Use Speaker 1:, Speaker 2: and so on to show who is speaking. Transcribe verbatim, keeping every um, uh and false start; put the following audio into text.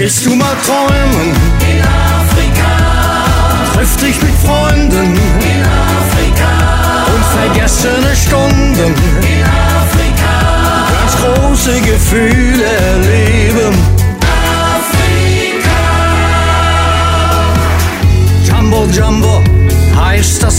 Speaker 1: Willst du mal träumen?
Speaker 2: In Afrika.
Speaker 1: Triff dich mit Freunden.
Speaker 2: In Afrika.
Speaker 1: Und vergessene Stunden.
Speaker 2: In Afrika.
Speaker 1: Ganz große Gefühle erleben.
Speaker 2: Afrika.
Speaker 1: Jumbo Jumbo heißt das